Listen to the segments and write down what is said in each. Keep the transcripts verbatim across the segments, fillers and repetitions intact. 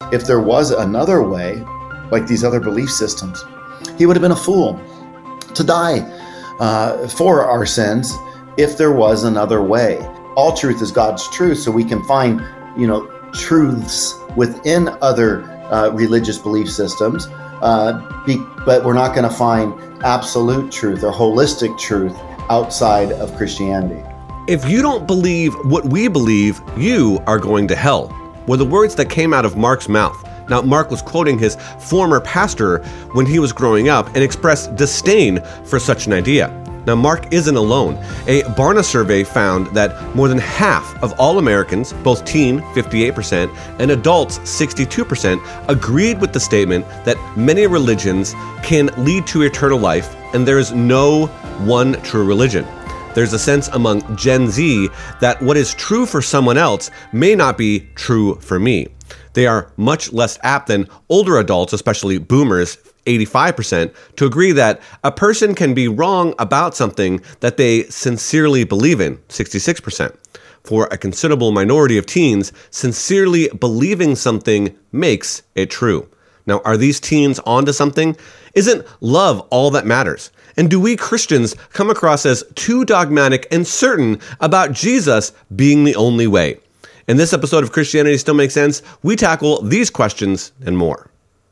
if there was another way, like these other belief systems, he would have been a fool to die uh, for our sins if there was another way. All truth is God's truth, so we can find, you know, truths within other uh, religious belief systems, uh, be, but we're not going to find absolute truth or holistic truth outside of Christianity. If you don't believe what we believe, you are going to hell, were the words that came out of Mark's mouth. Now, Mark was quoting his former pastor when he was growing up and expressed disdain for such an idea. Now, Mark isn't alone. A Barna survey found that more than half of all Americans, both teen, fifty-eight percent, and adults, sixty-two percent, agreed with the statement that many religions can lead to eternal life, and there is no one true religion. There's a sense among Gen Z that what is true for someone else may not be true for me. They are much less apt than older adults, especially boomers, eighty-five percent, to agree that a person can be wrong about something that they sincerely believe in, sixty-six percent. For a considerable minority of teens, sincerely believing something makes it true. Now, are these teens onto something? Isn't love all that matters? And do we Christians come across as too dogmatic and certain about Jesus being the only way? In this episode of Christianity Still Makes Sense, we tackle these questions and more.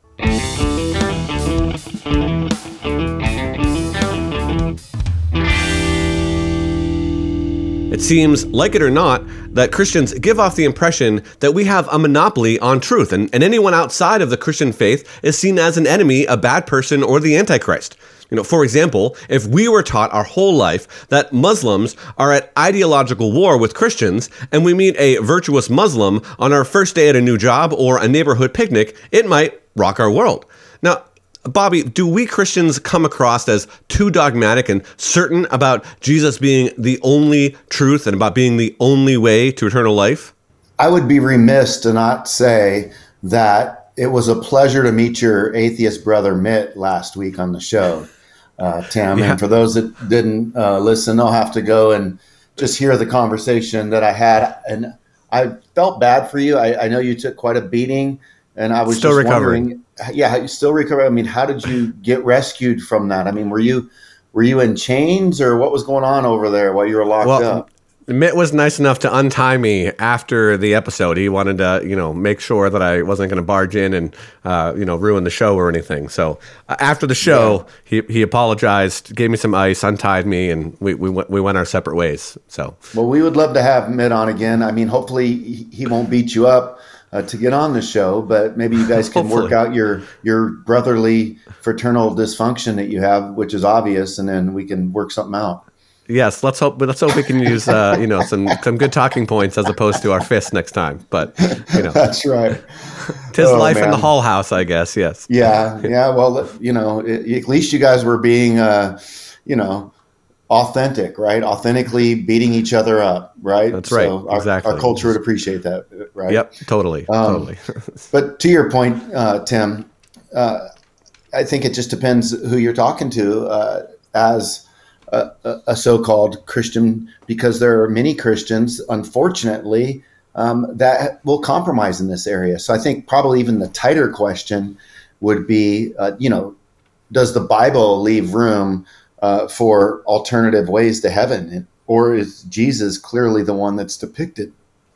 It seems, like it or not, that Christians give off the impression that we have a monopoly on truth, and, and anyone outside of the Christian faith is seen as an enemy, a bad person, or the Antichrist. You know, for example, if we were taught our whole life that Muslims are at ideological war with Christians, and we meet a virtuous Muslim on our first day at a new job or a neighborhood picnic, it might rock our world. Now, Bobby, do we Christians come across as too dogmatic and certain about Jesus being the only truth and about being the only way to eternal life? I would be remiss to not say that it was a pleasure to meet your atheist brother Mitt last week on the show, uh, Tim. Yeah. And for those that didn't uh, listen, they'll have to go and just hear the conversation that I had. And I felt bad for you. I, I know you took quite a beating, and I was still just recovering. wondering. Yeah, you still recovering. I mean, how did you get rescued from that? I mean, were you were you in chains, or what was going on over there while you were locked well, up? Mitt was nice enough to untie me after the episode. He wanted to, you know, make sure that I wasn't going to barge in and, uh, you know, ruin the show or anything. So uh, after the show, yeah. he he apologized, gave me some ice, untied me, and we we went we went our separate ways. So well, we would love to have Mitt on again. I mean, hopefully he won't beat you up Uh, to get on the show, but maybe you guys can Hopefully. work out your your brotherly fraternal dysfunction that you have, which is obvious, and then we can work something out. Yes, let's hope. Let's hope we can use uh, you know some some good talking points as opposed to our fists next time. But you know, that's right. Tis oh, life man. in the Hull House, I guess. Yes. Yeah, yeah. Well, you know, it, at least you guys were being, uh, you know, authentic, right? Authentically beating each other up, right? That's right. So our, exactly. Our culture would appreciate that, right? Yep. Totally. Um, totally. But to your point, uh, Tim, uh, I think it just depends who you're talking to uh, as a, a so-called Christian, because there are many Christians, unfortunately, um, that will compromise in this area. So I think probably even the tighter question would be, uh, you know, does the Bible leave room Uh, for alternative ways to heaven? Or is Jesus clearly the one that's depicted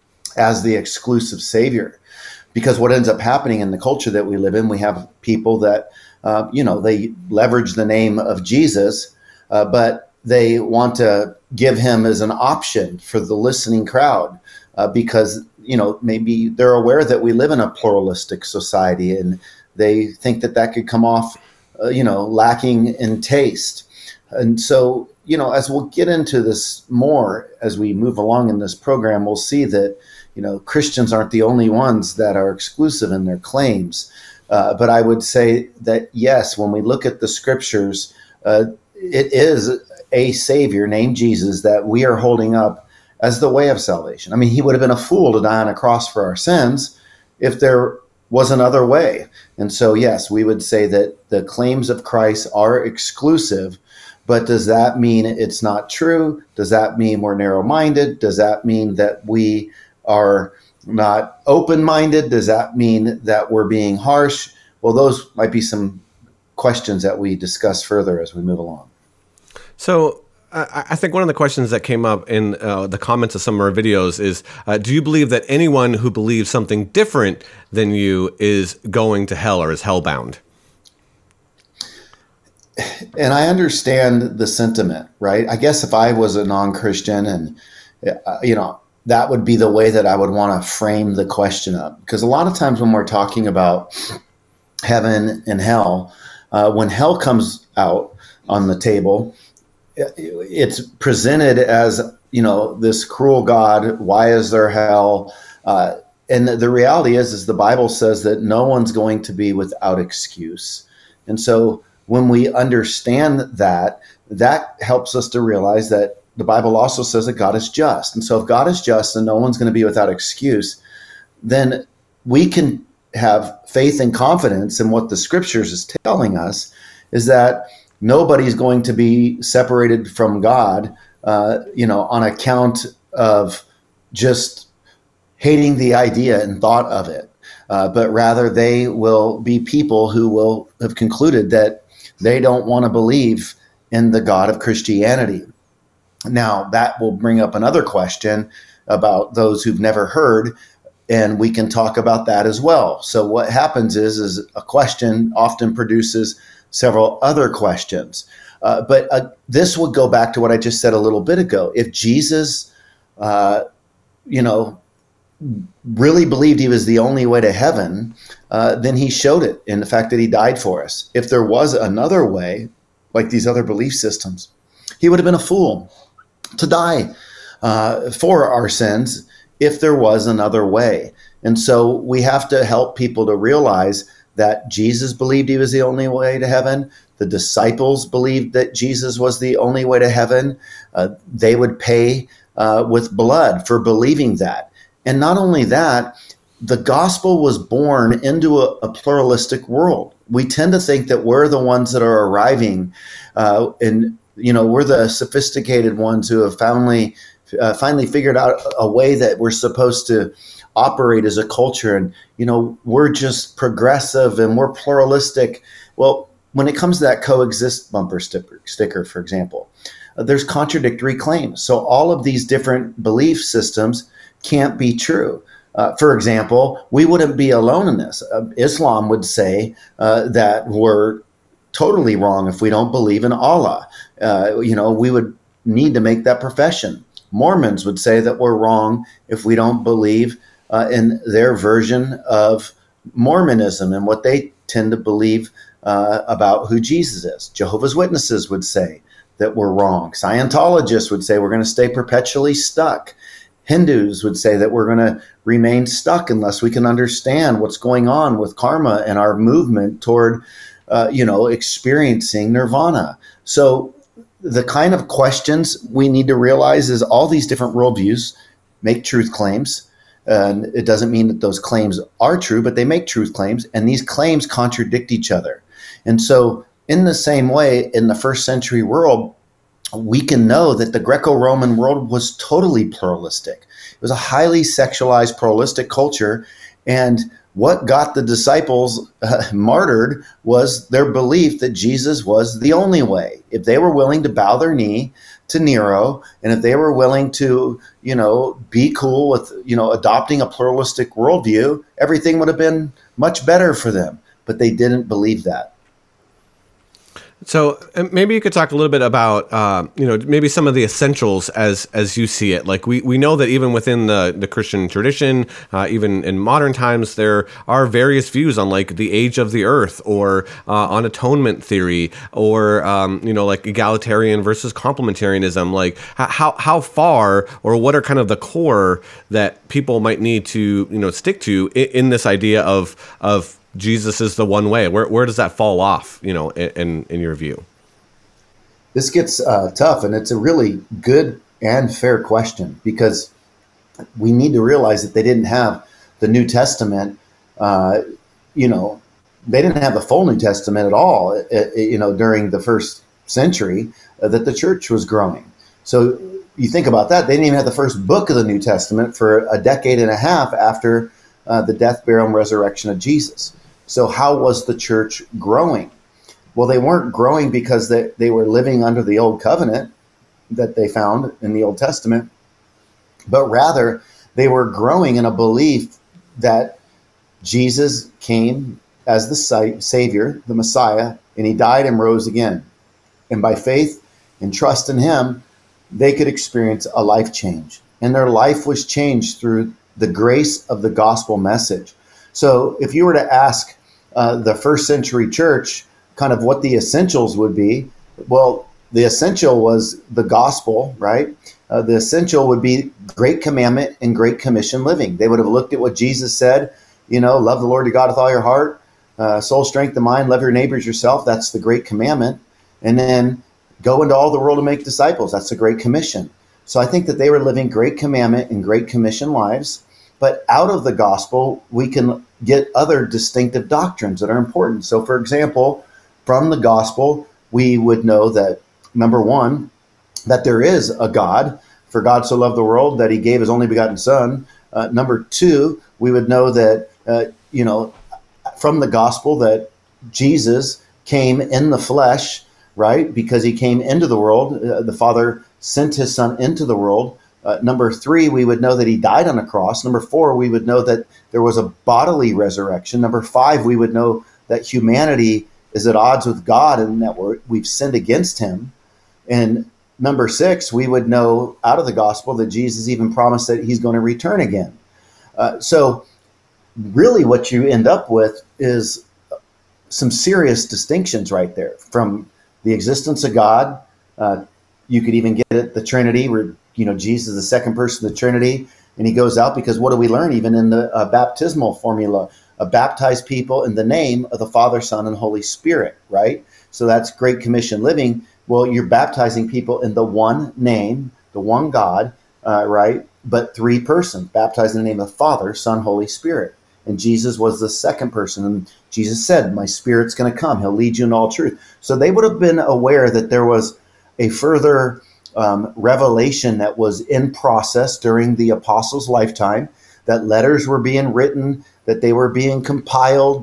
as the exclusive savior? Because what ends up happening in the culture that we live in, we have people that, uh, you know, they leverage the name of Jesus, uh, but they want to give him as an option for the listening crowd uh, because, you know, maybe they're aware that we live in a pluralistic society and they think that that could come off, uh, you know, lacking in taste. And so, you know, as we'll get into this more as we move along in this program, we'll see that, you know, Christians aren't the only ones that are exclusive in their claims. Uh, but I would say that, yes, when we look at the scriptures, uh, it is a savior named Jesus that we are holding up as the way of salvation. I mean, he would have been a fool to die on a cross for our sins if there was another way. And so, yes, we would say that the claims of Christ are exclusive. But does that mean it's not true? Does that mean we're narrow-minded? Does that mean that we are not open-minded? Does that mean that we're being harsh? Well, those might be some questions that we discuss further as we move along. So I I think one of the questions that came up in uh, the comments of some of our videos is, uh, do you believe that anyone who believes something different than you is going to hell or is hellbound? And I understand the sentiment, right? I guess if I was a non-Christian and, uh, you know, that would be the way that I would want to frame the question up. Because a lot of times when we're talking about heaven and hell, uh, when hell comes out on the table, it's presented as, you know, this cruel God. Why is there hell? Uh, and the, the reality is, is the Bible says that no one's going to be without excuse. And so when we understand that, that helps us to realize that the Bible also says that God is just. And so if God is just and no one's going to be without excuse, then we can have faith and confidence in what the scriptures is telling us, is that nobody's going to be separated from God, uh, you know, on account of just hating the idea and thought of it. Uh, but rather they will be people who will have concluded that they don't want to believe in the God of Christianity. Now, that will bring up another question about those who've never heard, and we can talk about that as well. So what happens is, is a question often produces several other questions. Uh, but uh, this would go back to what I just said a little bit ago. If Jesus, uh, you know, really believed he was the only way to heaven, uh, then he showed it in the fact that he died for us. If there was another way, like these other belief systems, he would have been a fool to die uh, for our sins if there was another way. And so we have to help people to realize that Jesus believed he was the only way to heaven. The disciples believed that Jesus was the only way to heaven. Uh, they would pay uh, with blood for believing that. And not only that, the gospel was born into a, a pluralistic world. We tend to think that we're the ones that are arriving, uh, and you know, we're the sophisticated ones who have finally uh, finally figured out a way that we're supposed to operate as a culture, and you know, we're just progressive and we're pluralistic. Well, when it comes to that coexist bumper sticker, sticker for example, uh, there's contradictory claims. So all of these different belief systems can't be true. Uh, for example, we wouldn't be alone in this. Uh, Islam would say uh, that we're totally wrong if we don't believe in Allah. Uh, you know, we would need to make that profession. Mormons would say that we're wrong if we don't believe uh, in their version of Mormonism and what they tend to believe uh, about who Jesus is. Jehovah's Witnesses would say that we're wrong. Scientologists would say we're going to stay perpetually stuck. Hindus would say that we're going to remain stuck unless we can understand what's going on with karma and our movement toward, uh, you know, experiencing nirvana. So the kind of questions we need to realize is all these different worldviews make truth claims. And it doesn't mean that those claims are true, but they make truth claims, and these claims contradict each other. And so in the same way, in the first century world, we can know that the Greco-Roman world was totally pluralistic. It was a highly sexualized, pluralistic culture. And what got the disciples uh, martyred was their belief that Jesus was the only way. If they were willing to bow their knee to Nero, and if they were willing to, you know, be cool with, you know, adopting a pluralistic worldview, everything would have been much better for them. But they didn't believe that. So maybe you could talk a little bit about, uh, you know, maybe some of the essentials as as you see it. Like we, we know that even within the, the Christian tradition, uh, even in modern times, there are various views on like the age of the earth, or uh, on atonement theory, or, um, you know, like egalitarian versus complementarianism. Like how how far, or what are kind of the core that people might need to, you know, stick to in, in this idea of of Jesus is the one way? Where where does that fall off, you know, in in your view? This gets uh, tough, and it's a really good and fair question, because we need to realize that they didn't have the New Testament. Uh, you know, they didn't have the full New Testament at all. Uh, you know, during the first century uh, that the church was growing. So, you think about that, they didn't even have the first book of the New Testament for a decade and a half after uh, the death, burial, and resurrection of Jesus. So how was the church growing? Well, they weren't growing because they, they were living under the old covenant that they found in the Old Testament, but rather they were growing in a belief that Jesus came as the Savior, the Messiah, and he died and rose again. And by faith and trust in him, they could experience a life change. And their life was changed through the grace of the gospel message. So if you were to ask uh, the first century church kind of what the essentials would be, well, the essential was the gospel, right? Uh, the essential would be Great Commandment and Great Commission living. They would have looked at what Jesus said, you know, love the Lord your God with all your heart, uh, soul, strength, and mind, love your neighbors yourself. That's the Great Commandment. And then go into all the world and make disciples. That's the Great Commission. So I think that they were living Great Commandment and Great Commission lives. But out of the gospel, we can get other distinctive doctrines that are important. So, for example, from the gospel, we would know that, number one, that there is a God. For God so loved the world that he gave his only begotten son. Uh, number two, we would know that, uh, you know, from the gospel that Jesus came in the flesh, right? Because he came into the world. Uh, the Father sent his son into the world. Uh, number three, we would know that he died on a cross. Number four, we would know that there was a bodily resurrection. Number five, we would know that humanity is at odds with God and that we're, we've sinned against him. And number six, we would know out of the gospel that Jesus even promised that he's going to return again. Uh, so really what you end up with is some serious distinctions right there from the existence of God. Uh, you could even get at the Trinity where, you know, Jesus is the second person of the Trinity, and he goes out because what do we learn even in the uh, baptismal formula? Uh, baptize people in the name of the Father, Son, and Holy Spirit, right? So that's Great Commission living. Well, you're baptizing people in the one name, the one God, uh, right? But three persons, baptized in the name of the Father, Son, Holy Spirit. And Jesus was the second person. And Jesus said, my Spirit's going to come. He'll lead you in all truth. So they would have been aware that there was a further um, revelation that was in process during the apostles' lifetime, that letters were being written, that they were being compiled.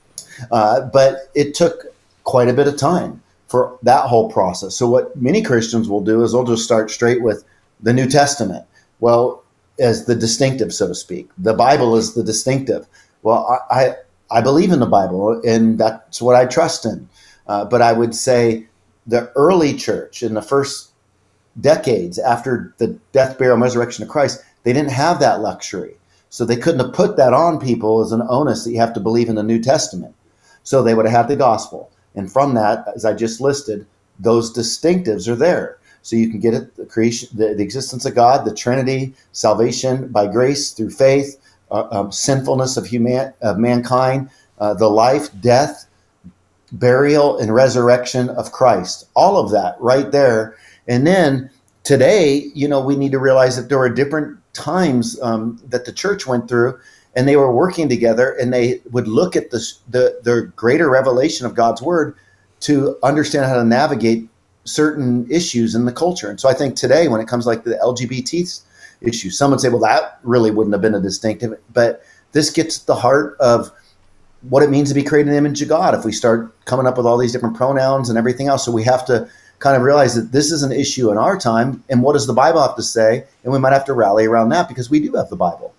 Uh, but it took quite a bit of time for that whole process. So what many Christians will do is they'll just start straight with the New Testament. Well, as the distinctive, so to speak. The Bible is the distinctive. Well, I I, I believe in the Bible, and that's what I trust in. Uh, but I would say the early church in the first decades after the death, burial, and resurrection of Christ, they didn't have that luxury. So they couldn't have put that on people as an onus that you have to believe in the New Testament. So they would have had the gospel. And from that, as I just listed, those distinctives are there. So you can get it, the creation, the, the existence of God, the Trinity, salvation by grace through faith, uh, um, sinfulness of human of mankind, uh, the life, death, burial, and resurrection of Christ. All of that right there. And then today, you know, we need to realize that there were different times um, that the church went through, and they were working together, and they would look at this, the the greater revelation of God's word to understand how to navigate certain issues in the culture. And so I think today, when it comes like the L G B T issue, some would say, well, that really wouldn't have been a distinctive, but this gets at the heart of what it means to be created in the image of God if we start coming up with all these different pronouns and everything else. So we have to kind of realize that this is an issue in our time, and what does the Bible have to say? And we might have to rally around that because we do have the Bible.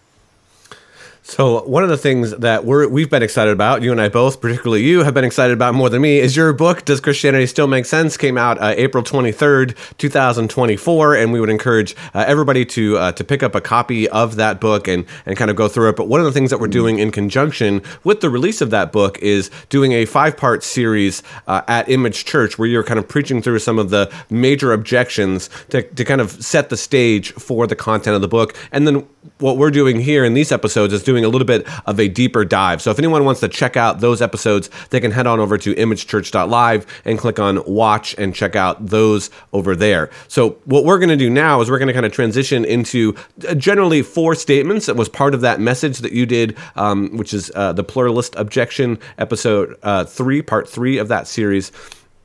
So one of the things that we're, we've been excited about, you and I both, particularly you, have been excited about more than me, is your book, Does Christianity Still Make Sense? Came out uh, April twenty-third, twenty twenty-four, and we would encourage uh, everybody to uh, to pick up a copy of that book and, and kind of go through it. But one of the things that we're doing in conjunction with the release of that book is doing a five-part series uh, at Image Church where you're kind of preaching through some of the major objections to, to kind of set the stage for the content of the book. And then what we're doing here in these episodes is doing a little bit of a deeper dive. So if anyone wants to check out those episodes, they can head on over to image church dot live and click on watch and check out those over there. So what we're going to do now is we're going to kind of transition into generally four statements that was part of that message that you did, um, which is uh, the pluralist objection, episode uh, three, part three of that series.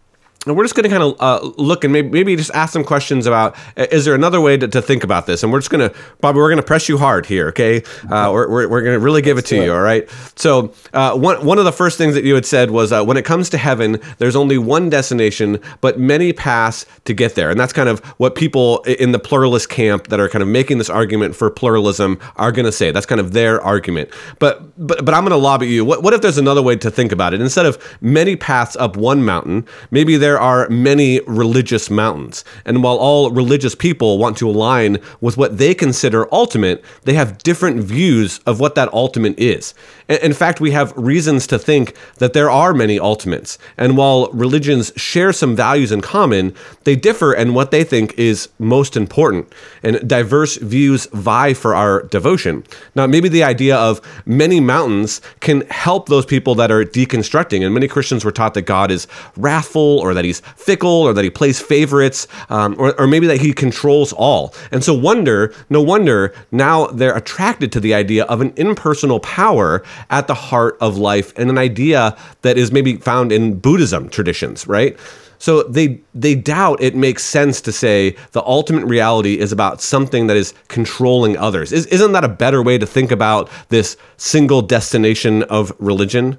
And we're just going to kind of uh, look and maybe, maybe just ask some questions about, is there another way to, to think about this? And we're just going to, Bobby, we're going to press you hard here, okay? Uh, we're we're, we're going to really give it to you, all right? So uh, one, one of the first things that you had said was, uh, when it comes to heaven, there's only one destination, but many paths to get there. And that's kind of what people in the pluralist camp that are kind of making this argument for pluralism are going to say. That's kind of their argument. But but but I'm going to lob at you. What, what if there's another way to think about it? Instead of many paths up one mountain, maybe there are many religious mountains. And while all religious people want to align with what they consider ultimate, they have different views of what that ultimate is. In fact, we have reasons to think that there are many ultimates. And while religions share some values in common, they differ in what they think is most important. And diverse views vie for our devotion. Now, maybe the idea of many mountains can help those people that are deconstructing. And many Christians were taught that God is wrathful, or that he's fickle, or that he plays favorites, um, or, or maybe that he controls all. And so wonder, no wonder, now they're attracted to the idea of an impersonal power at the heart of life, and an idea that is maybe found in Buddhism traditions, right? So they they doubt it makes sense to say the ultimate reality is about something that is controlling others. Is, isn't that a better way to think about this single destination of religion?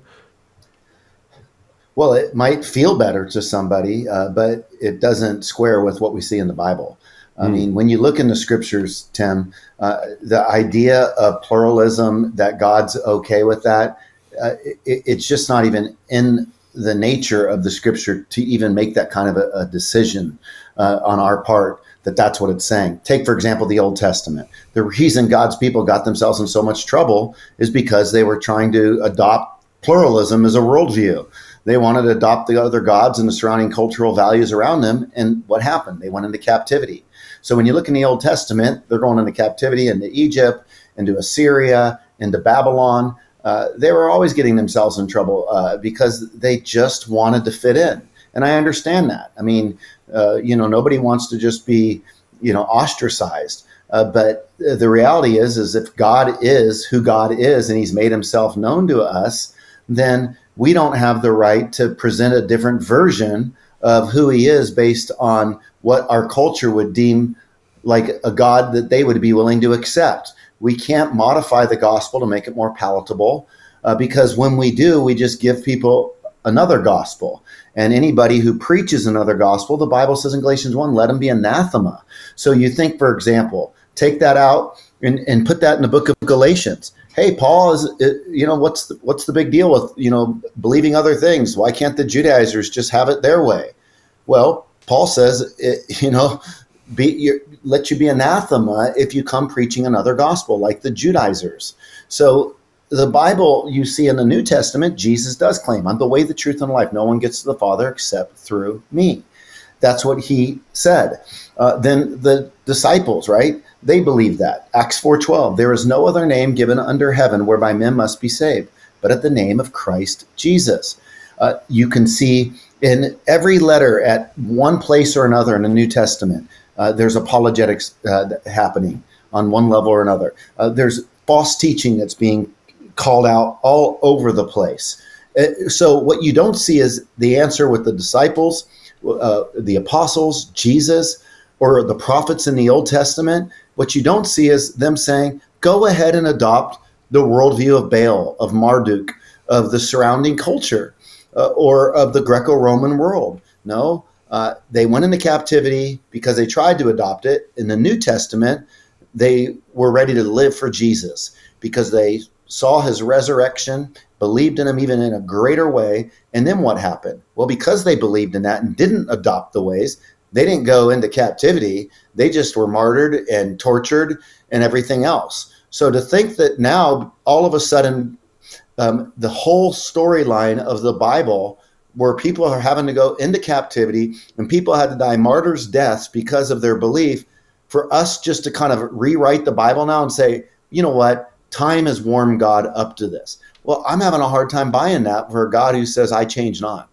Well, it might feel better to somebody, uh, but it doesn't square with what we see in the Bible. I mm. mean, when you look in the scriptures, Tim, uh, the idea of pluralism, that God's okay with that, uh, it, it's just not even in the nature of the scripture to even make that kind of a, a decision uh, on our part that that's what it's saying. Take, for example, the Old Testament. The reason God's people got themselves in so much trouble is because they were trying to adopt pluralism as a worldview. They wanted to adopt the other gods and the surrounding cultural values around them. And what happened? They went into captivity. So when you look in the Old Testament, they're going into captivity into Egypt, into Assyria, into Babylon. Uh, they were always getting themselves in trouble uh, because they just wanted to fit in. And I understand that. I mean, uh, you know, nobody wants to just be, you know, ostracized. Uh, but the reality is, is if God is who God is and he's made himself known to us, then we don't have the right to present a different version of who he is based on what our culture would deem like a God that they would be willing to accept. We can't modify the gospel to make it more palatable uh, because when we do, we just give people another gospel. And anybody who preaches another gospel, the Bible says in Galatians one, let him be anathema. So you think, for example, take that out and, and put that in the book of Galatians. Hey, Paul, is you know, what's the, what's the big deal with, you know, believing other things? Why can't the Judaizers just have it their way? Well, Paul says, it, you know, be let you be anathema if you come preaching another gospel like the Judaizers. So the Bible you see in the New Testament, Jesus does claim, I'm the way, the truth, and life. No one gets to the Father except through me. That's what he said. Uh, then the disciples, right? They believe that. Acts four twelve, there is no other name given under heaven whereby men must be saved, but at the name of Christ Jesus. Uh, you can see in every letter at one place or another in the New Testament, uh, there's apologetics uh, happening on one level or another. Uh, there's false teaching that's being called out all over the place. Uh, so what you don't see is the answer with the disciples, uh, the apostles, Jesus, or the prophets in the Old Testament. What you don't see is them saying, go ahead and adopt the worldview of Baal, of Marduk, of the surrounding culture, uh, or of the Greco-Roman world. No, uh, they went into captivity because they tried to adopt it. In the New Testament, they were ready to live for Jesus because they saw his resurrection, believed in him even in a greater way. And then what happened? Well, because they believed in that and didn't adopt the ways, they didn't go into captivity. They just were martyred and tortured and everything else. So to think that now all of a sudden um, the whole storyline of the Bible where people are having to go into captivity and people had to die martyrs' deaths because of their belief, for us just to kind of rewrite the Bible now and say, you know what, time has warmed God up to this. Well, I'm having a hard time buying that for a God who says, I change not.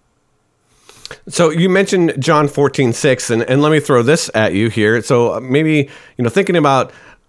So you mentioned John fourteen six, and, and let me throw this at you here. So maybe, you know, thinking about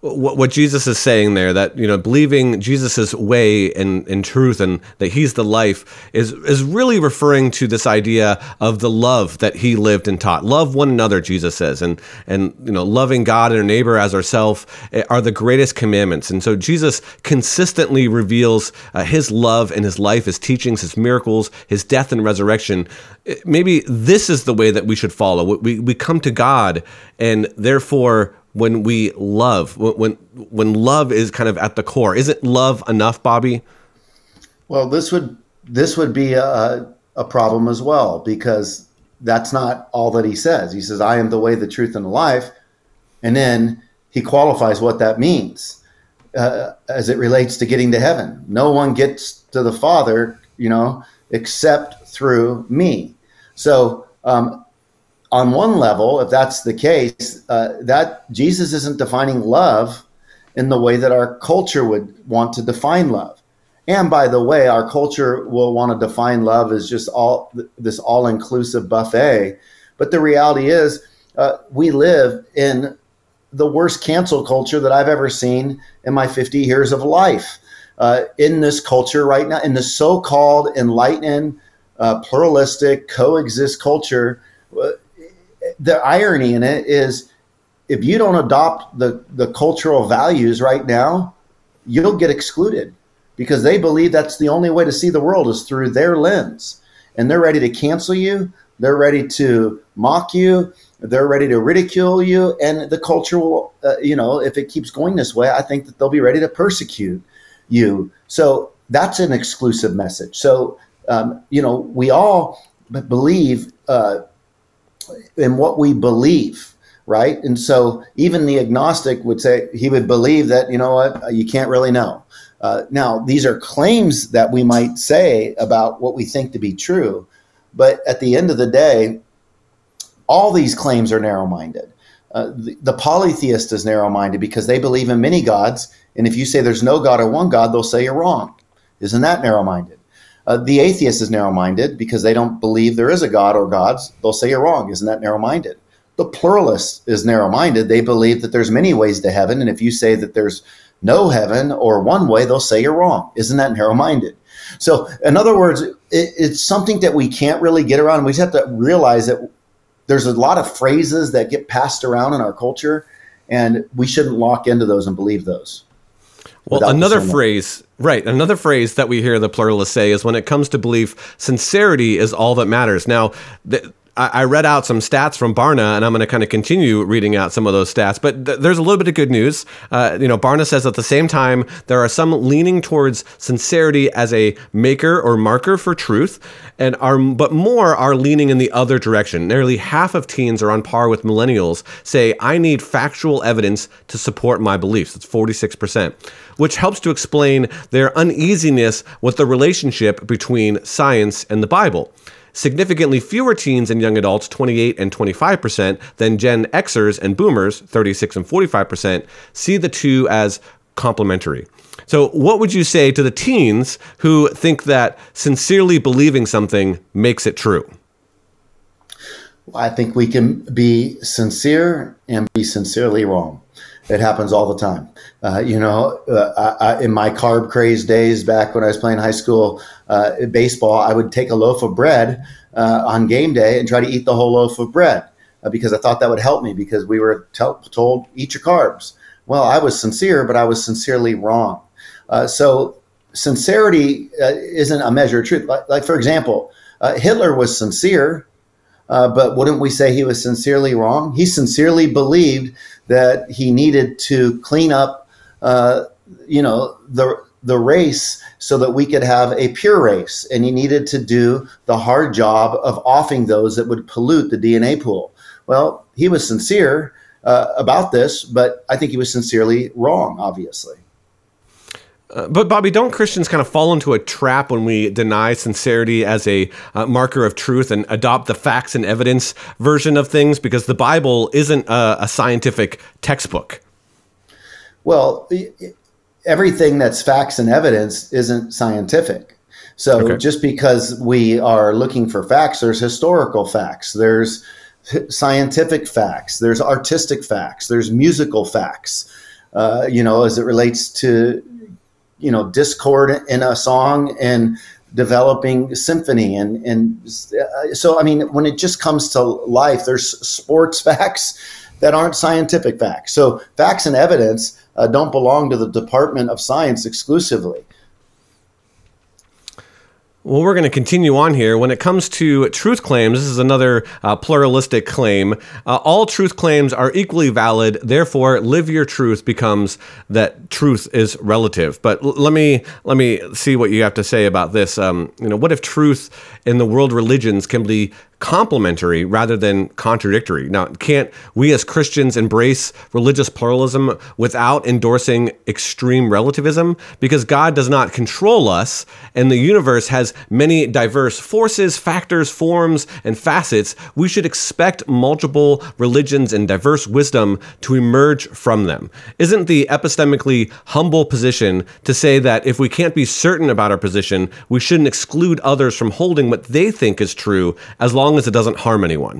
what, what Jesus is saying there, that, you know, believing Jesus's way and, and truth and that he's the life is, is really referring to this idea of the love that he lived and taught. Love one another, Jesus says, and, and, you know, loving God and our neighbor as ourselves are the greatest commandments. And so Jesus consistently reveals uh, his love and his life, his teachings, his miracles, his death and resurrection. Maybe this is the way that we should follow. We, we come to God, and therefore, when we love, when when love is kind of at the core, isn't love enough, Bobby? Well, this would this would be a, a problem as well, because that's not all that he says. He says, "I am the way, the truth, and the life," and then he qualifies what that means uh, as it relates to getting to heaven. No one gets to the Father, you know, except through me. So. Um, On one level, if that's the case, uh, that Jesus isn't defining love in the way that our culture would want to define love. And by the way, our culture will want to define love as just all this all-inclusive buffet. But the reality is, uh, we live in the worst cancel culture that I've ever seen in my fifty years of life. Uh, in this culture right now, in the so-called enlightened, uh, pluralistic, coexist culture, uh, the irony in it is, if you don't adopt the, the cultural values right now, you'll get excluded, because they believe that's the only way to see the world is through their lens. And they're ready to cancel you. They're ready to mock you. They're ready to ridicule you. And the culture will, uh, you know, if it keeps going this way, I think that they'll be ready to persecute you. So that's an exclusive message. So, um, you know, we all believe, uh, in what we believe, right? And so even the agnostic would say, he would believe that, you know what, you can't really know. Uh, now, these are claims that we might say about what we think to be true, but at the end of the day, all these claims are narrow-minded. Uh, the, the polytheist is narrow-minded because they believe in many gods, and if you say there's no God or one God, they'll say you're wrong. Isn't that narrow-minded? Uh, the atheist is narrow-minded because they don't believe there is a God or gods. They'll say you're wrong. Isn't that narrow-minded? The pluralist is narrow-minded. They believe that there's many ways to heaven, and if you say that there's no heaven or one way, they'll say you're wrong. Isn't that narrow-minded? So, in other words, it, it's something that we can't really get around. We just have to realize that there's a lot of phrases that get passed around in our culture, and we shouldn't lock into those and believe those. Well, another phrase, right, another phrase that we hear the pluralists say is, when it comes to belief, sincerity is all that matters. Now, th- I read out some stats from Barna, and I'm going to kind of continue reading out some of those stats. But th- there's a little bit of good news. Uh, you know, Barna says at the same time, there are some leaning towards sincerity as a maker or marker for truth, and are but more are leaning in the other direction. Nearly half of teens are on par with millennials, say, I need factual evidence to support my beliefs. It's forty-six percent, which helps to explain their uneasiness with the relationship between science and the Bible. Significantly fewer teens and young adults, twenty-eight and twenty-five percent, than Gen Xers and Boomers, thirty-six and forty-five percent, see the two as complementary. So what would you say to the teens who think that sincerely believing something makes it true? I think we can be sincere and be sincerely wrong. It happens all the time. Uh, you know, uh, I, in my carb craze days back when I was playing high school uh, baseball, I would take a loaf of bread uh, on game day and try to eat the whole loaf of bread uh, because I thought that would help me, because we were t- told, eat your carbs. Well, I was sincere, but I was sincerely wrong. Uh, so sincerity uh, isn't a measure of truth. Like, like for example, uh, Hitler was sincere, uh, but wouldn't we say he was sincerely wrong? He sincerely believed that he needed to clean up, uh, you know, the the race so that we could have a pure race. And he needed to do the hard job of offing those that would pollute the D N A pool. Well, he was sincere uh, about this, but I think he was sincerely wrong, obviously. Uh, but Bobby, don't Christians kind of fall into a trap when we deny sincerity as a uh, marker of truth and adopt the facts and evidence version of things, because the Bible isn't a, a scientific textbook? Well, everything that's facts and evidence isn't scientific. So okay. Just because we are looking for facts, there's historical facts, there's scientific facts, there's artistic facts, there's musical facts. uh, you know, as it relates to, you know, discord in a song and developing symphony. And, and so, I mean, when it just comes to life, there's sports facts that aren't scientific facts. So facts and evidence uh, don't belong to the Department of Science exclusively. Well, we're going to continue on here. When it comes to truth claims, this is another uh, pluralistic claim. Uh, all truth claims are equally valid. Therefore, live your truth becomes that truth is relative. But l- let me let me see what you have to say about this. Um, you know, what if truth in the world religions can be complementary rather than contradictory? Now, can't we as Christians embrace religious pluralism without endorsing extreme relativism? Because God does not control us, and the universe has many diverse forces, factors, forms, and facets. We should expect multiple religions and diverse wisdom to emerge from them. Isn't the epistemically humble position to say that if we can't be certain about our position, we shouldn't exclude others from holding what they think is true, as long as it doesn't harm anyone?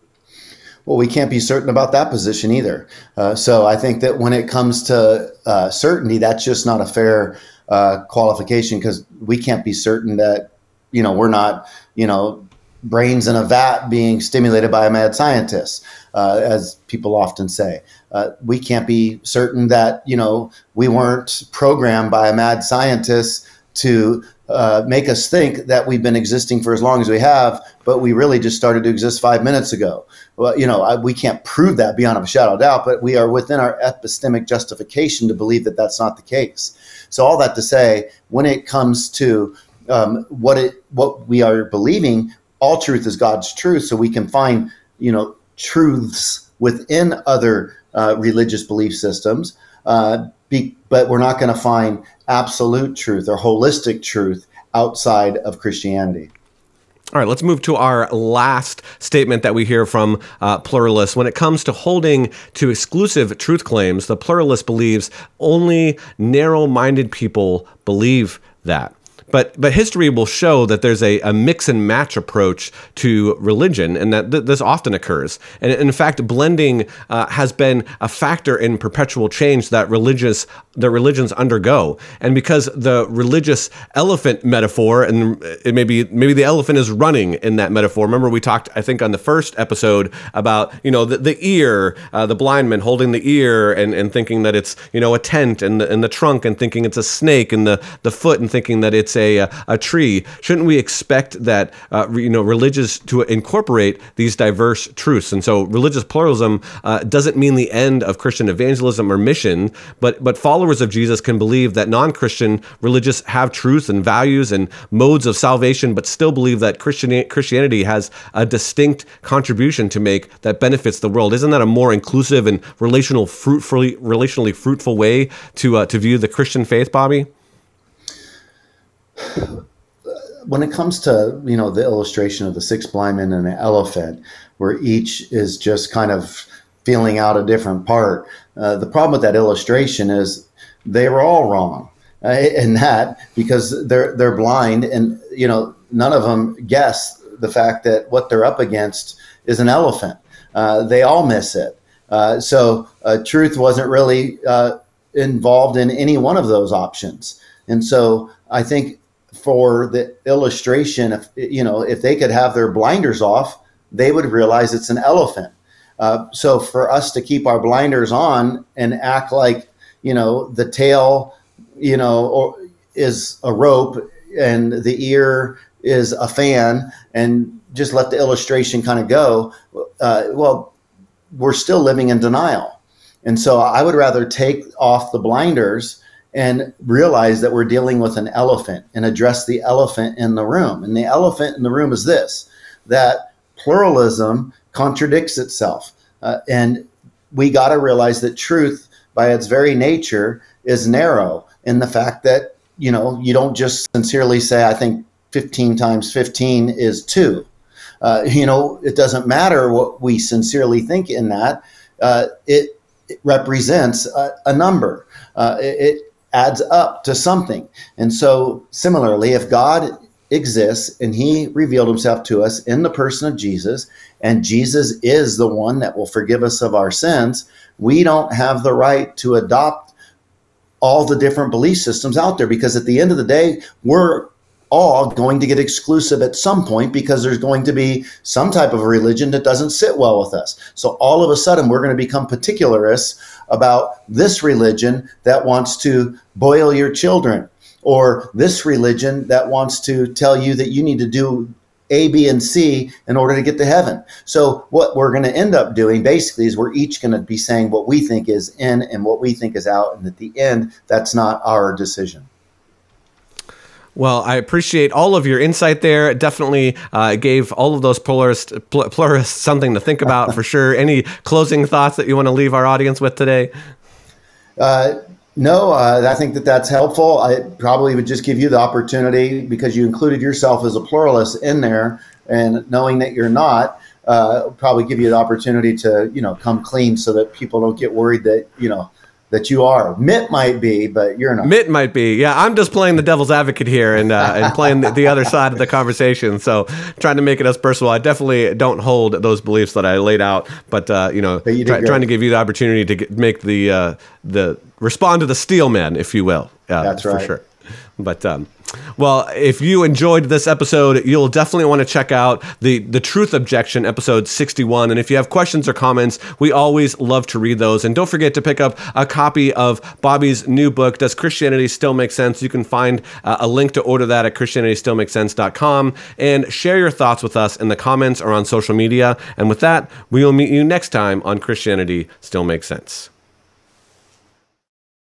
Well, we can't be certain about that position either. Uh, so I think that when it comes to uh, certainty, that's just not a fair uh, qualification, because we can't be certain that, you know, we're not, you know, brains in a vat being stimulated by a mad scientist, uh, as people often say. Uh, we can't be certain that, you know, we weren't programmed by a mad scientist to uh, make us think that we've been existing for as long as we have, but we really just started to exist five minutes ago. Well, you know, I, we can't prove that beyond a shadow of doubt, but we are within our epistemic justification to believe that that's not the case. So all that to say, when it comes to um, what it what we are believing, all truth is God's truth. So we can find, you know, truths within other uh, religious belief systems, uh, be, but we're not going to find absolute truth or holistic truth outside of Christianity. All right, let's move to our last statement that we hear from uh, pluralists. When it comes to holding to exclusive truth claims, the pluralist believes only narrow-minded people believe that. But but history will show that there's a, a mix and match approach to religion, and that th- this often occurs. And in fact, blending uh, has been a factor in perpetual change that religious that religions undergo. And because the religious elephant metaphor, and it may be maybe the elephant is running in that metaphor. Remember, we talked, I think, on the first episode about, you know, the, the ear, uh, the blind man holding the ear and, and thinking that it's, you know, a tent, and the, and the trunk and thinking it's a snake, and the, the foot and thinking that it's a a tree. Shouldn't we expect that uh, you know religious to incorporate these diverse truths? And so religious pluralism uh, doesn't mean the end of Christian evangelism or mission, but but followers of Jesus can believe that non-Christian religious have truth and values and modes of salvation, but still believe that Christian Christianity has a distinct contribution to make that benefits the world. Isn't that a more inclusive and relational, fruitfully, relationally fruitful way to uh, to view the Christian faith, Bobby? When it comes to, you know, the illustration of the six blind men and an elephant, where each is just kind of feeling out a different part, uh, the problem with that illustration is they were all wrong uh, in that, because they're they're blind, and, you know, none of them guess the fact that what they're up against is an elephant. Uh, they all miss it. Uh, so uh, truth wasn't really uh, involved in any one of those options. And so I think for the illustration, if, you know, if they could have their blinders off, they would realize it's an elephant. Uh, so for us to keep our blinders on and act like, you know, the tail, you know, or is a rope and the ear is a fan, and just let the illustration kind of go, uh, well, we're still living in denial. And so I would rather take off the blinders and realize that we're dealing with an elephant and address the elephant in the room. And the elephant in the room is this, that pluralism contradicts itself. Uh, and we got to realize that truth, by its very nature, is narrow in the fact that, you know, you don't just sincerely say, I think fifteen times fifteen is two. Uh, you know, it doesn't matter what we sincerely think in that. Uh, it, it represents a, a number. Uh, it, it adds up to something. And so similarly, if God exists and he revealed himself to us in the person of Jesus, and Jesus is the one that will forgive us of our sins, we don't have the right to adopt all the different belief systems out there, because at the end of the day, we're all going to get exclusive at some point because there's going to be some type of religion that doesn't sit well with us. So all of a sudden, we're going to become particularists about this religion that wants to boil your children, or this religion that wants to tell you that you need to do A, B, and C in order to get to heaven. So what we're going to end up doing basically is we're each going to be saying what we think is in and what we think is out. And at the end, that's not our decision. Well, I appreciate all of your insight there. It definitely uh, gave all of those pluralists, pl- pluralists something to think about for sure. Any closing thoughts that you want to leave our audience with today? Uh, no, uh, I think that that's helpful. I probably would just give you the opportunity, because you included yourself as a pluralist in there, and knowing that you're not, uh, probably give you the opportunity to, you know, come clean so that people don't get worried that, you know, that you are. Mitt might be, but you're not. Mitt might be. Yeah, I'm just playing the devil's advocate here and uh, and playing the, the other side of the conversation. So trying to make it as personal. I definitely don't hold those beliefs that I laid out, but uh, you know, you try, trying to give you the opportunity to get, make the uh, the respond to the steel man, if you will. Uh, That's right. For sure. But um, well, if you enjoyed this episode, you'll definitely want to check out the the Truth Objection, episode sixty-one. And if you have questions or comments, we always love to read those. And don't forget to pick up a copy of Bobby's new book, Does Christianity Still Make Sense? You can find uh, a link to order that at christianity still makes sense dot com. And share your thoughts with us in the comments or on social media. And with that, we will meet you next time on Christianity Still Makes Sense.